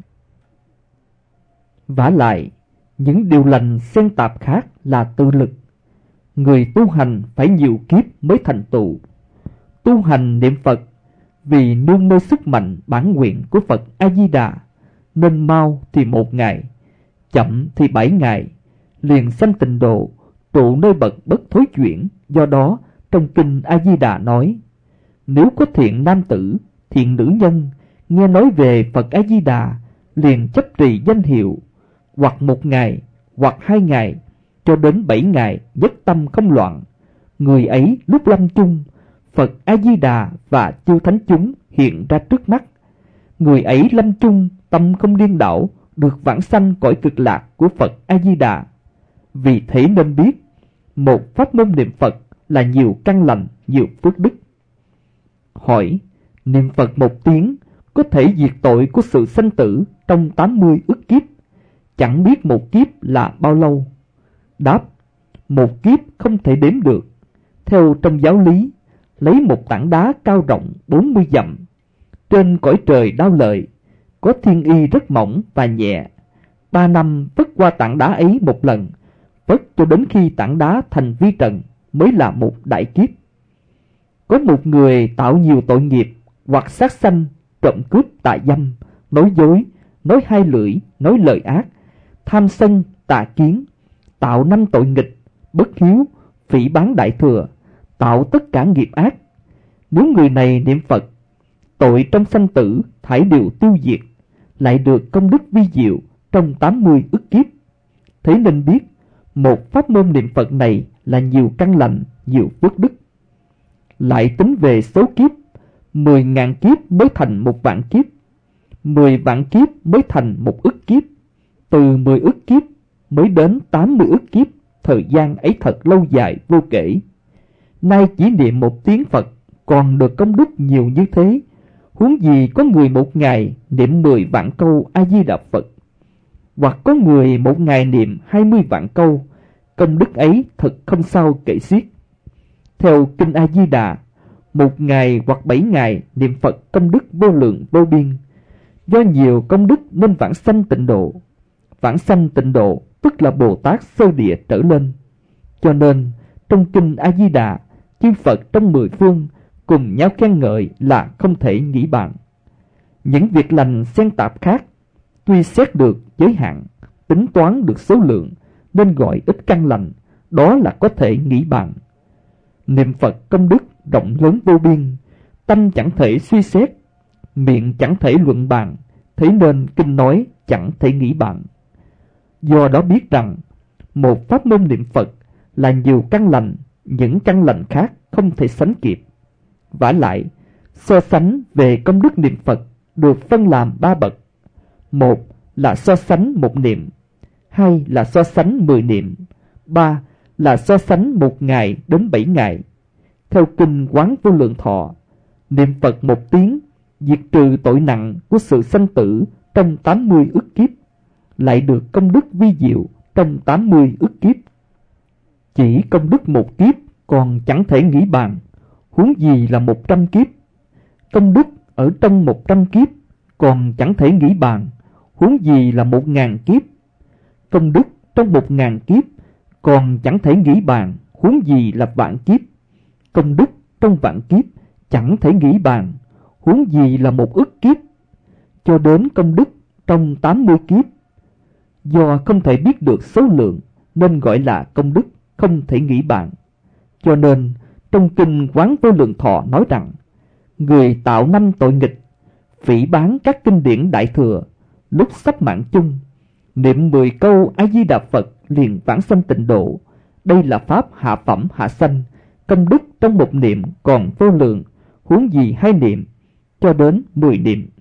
Vả lại, những điều lành xen tạp khác là tự lực. Người tu hành phải nhiều kiếp mới thành tựu. Tu hành niệm Phật vì nương nơi sức mạnh bản nguyện của Phật A Di Đà, nên mau thì 1 ngày, chậm thì 7 ngày, liền sanh tịnh độ, trụ nơi bậc bất thối chuyển. Do đó trong kinh A Di Đà nói: nếu có thiện nam tử, thiện nữ nhân nghe nói về Phật A Di Đà, liền chấp trì danh hiệu, hoặc 1 ngày, hoặc 2 ngày, cho đến 7 ngày nhất tâm không loạn. Người ấy lúc lâm chung, Phật A Di Đà và chư thánh chúng hiện ra trước mắt. Người ấy lâm chung tâm không điên đảo, được vãng sanh cõi cực lạc của Phật A Di Đà. Vì thế nên biết một pháp môn niệm Phật là nhiều căn lành, nhiều phước đức. Hỏi: niệm Phật 1 tiếng có thể diệt tội của sự sanh tử trong 80 ức kiếp, chẳng biết 1 kiếp là bao lâu. Đáp: 1 kiếp không thể đếm được. Theo trong giáo lý, lấy một tảng đá cao rộng 40 dặm, trên cõi trời Đao Lợi có thiên y rất mỏng và nhẹ. 3 năm vất qua tảng đá ấy một lần, vất cho đến khi tảng đá thành vi trần mới là một đại kiếp. Có một người tạo nhiều tội nghiệp, hoặc sát sanh, trộm cướp, tà dâm, nói dối, nói hai lưỡi, nói lời ác, tham sân, tà kiến, tạo 5 tội nghịch: bất hiếu, phỉ báng đại thừa, tạo tất cả nghiệp ác. Nếu người này niệm Phật, tội trong sanh tử thảy đều tiêu diệt, lại được công đức vi diệu trong 80 ức kiếp. Thế nên biết một pháp môn niệm Phật này là nhiều căn lành, nhiều phước đức. Lại tính về số kiếp, 10.000 kiếp mới thành 1 vạn kiếp, 10 vạn kiếp mới thành 1 ức kiếp, từ 10 ức kiếp mới đến 80 ức kiếp. Thời gian ấy thật lâu dài vô kể. Nay chỉ niệm 1 tiếng Phật còn được công đức nhiều như thế, huống gì có người 1 ngày niệm 10 vạn câu A Di Đà Phật, hoặc có người 1 ngày niệm 20 vạn câu. Công đức ấy thật không sao kể xiết. Theo kinh A Di Đà, 1 ngày hoặc 7 ngày niệm Phật công đức vô lượng vô biên. Do nhiều công đức nên vãng sanh tịnh độ. Vãng sanh tịnh độ tức là Bồ Tát sơ địa trở lên. Cho nên trong kinh A Di Đà, chư Phật trong 10 phương cùng nhau khen ngợi là không thể nghĩ bàn. Những việc lành xen tạp khác, tuy xét được giới hạn, tính toán được số lượng, nên gọi ít căn lành, đó là có thể nghĩ bàn. Niệm Phật công đức rộng lớn vô biên, tâm chẳng thể suy xét, miệng chẳng thể luận bàn, thế nên kinh nói chẳng thể nghĩ bàn. Do đó biết rằng một pháp môn niệm Phật là nhiều căn lành, những căn lành khác không thể sánh kịp. Vả lại, so sánh về công đức niệm Phật được phân làm 3 bậc. 1 là so sánh 1 niệm, 2 là so sánh 10 niệm, 3 là so sánh 1 ngày đến 7 ngày. Theo kinh Quán Vô Lượng Thọ, niệm Phật 1 tiếng diệt trừ tội nặng của sự sanh tử trong 80 ức kiếp. lại được công đức vi diệu trong 80 ức kiếp. Chỉ công đức một kiếp còn chẳng thể nghĩ bàn, huống gì là 100 kiếp. Công đức ở trong 100 kiếp còn chẳng thể nghĩ bàn, huống gì là 1000 kiếp. Công đức trong 1000 kiếp còn chẳng thể nghĩ bàn, huống gì là vạn kiếp. Công đức trong vạn kiếp chẳng thể nghĩ bàn, huống gì là 1 ức kiếp. Cho đến công đức trong 80 kiếp, do không thể biết được số lượng nên gọi là công đức không thể nghĩ bàn. Cho nên trong kinh Quán Vô Lượng Thọ nói rằng, người tạo 5 tội nghịch, phỉ báng các kinh điển đại thừa, lúc sắp mạng chung, niệm 10 câu A Di Đà Phật liền vãng sanh tịnh độ. Đây là pháp hạ phẩm hạ sanh, công đức trong một niệm còn vô lượng, huống gì 2 niệm cho đến 10 niệm.